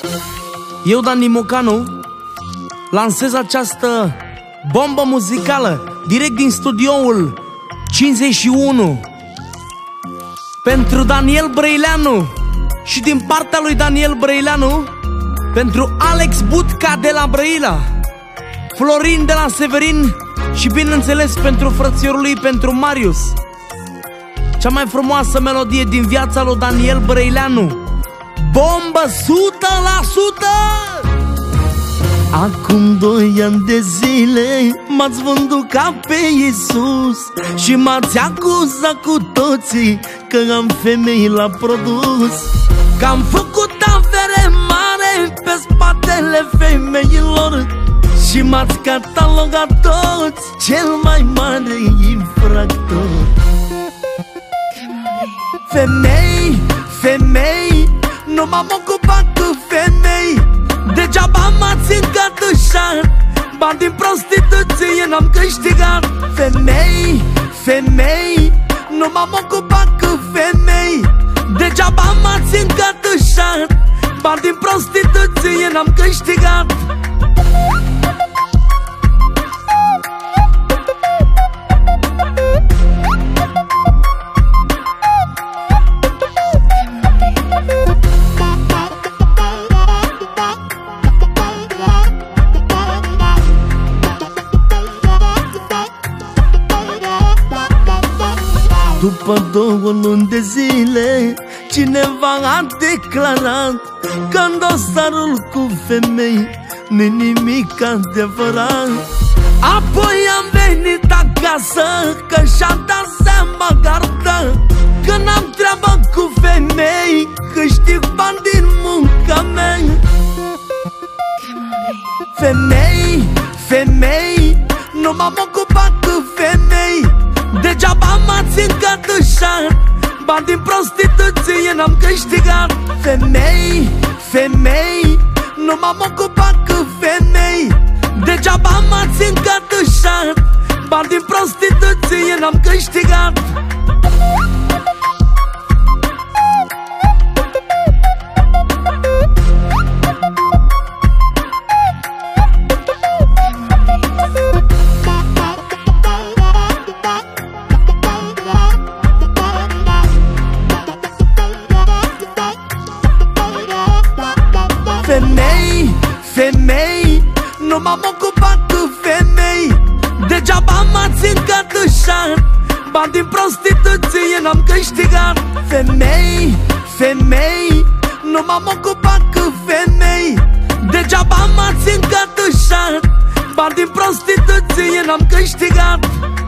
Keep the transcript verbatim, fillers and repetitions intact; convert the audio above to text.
Eu, Dani Mocanu, lansez această bombă muzicală direct din studioul cincizeci și unu pentru Daniel Brăileanu și din partea lui Daniel Brăileanu pentru Alex Butca de la Brăila, Florin de la Severin și bineînțeles pentru frățiorul lui, pentru Marius. Cea mai frumoasă melodie din viața lui Daniel Brăileanu, bombă o sută la sută! Acum doi ani de zile m-ați vândut ca pe Iisus și m-ați acuzat cu toții că am femei la produs, că am făcut avere mare pe spatele femeilor și m-ați catalogat toți cel mai mare infractor. Femei, femei, nu m-am ocupat cu femei, degeaba m-ați încătușat, bani din prostituție n-am câștigat. Femei, femei, nu m-am ocupat cu femei, degeaba m-ați încătușat, bani din prostituție n-am câștigat. După două luni de zile, cineva a declarat că în dosarul cu femei nu-i nimic adevărat. Apoi am venit acasă că și-a dat seama gardă că n-am treabă cu femei, câștig bani din munca mea. Femei, femei, nu m-am ocupat cu femei, degeaba m-ați încătușat, bani din prostituție n-am câștigat. Femei, femei, nu m-am ocupat cu femei, degeaba m-ați încătușat, bani din prostituție n-am câștigat. Femei, femei, nu m-am ocupat cu femei, degeaba m-ați încătușat, bani din prostituție n-am câștigat. Femei, femei, nu m-am ocupat cu femei, degeaba m-ați încătușat, bani din prostituție n-am câștigat.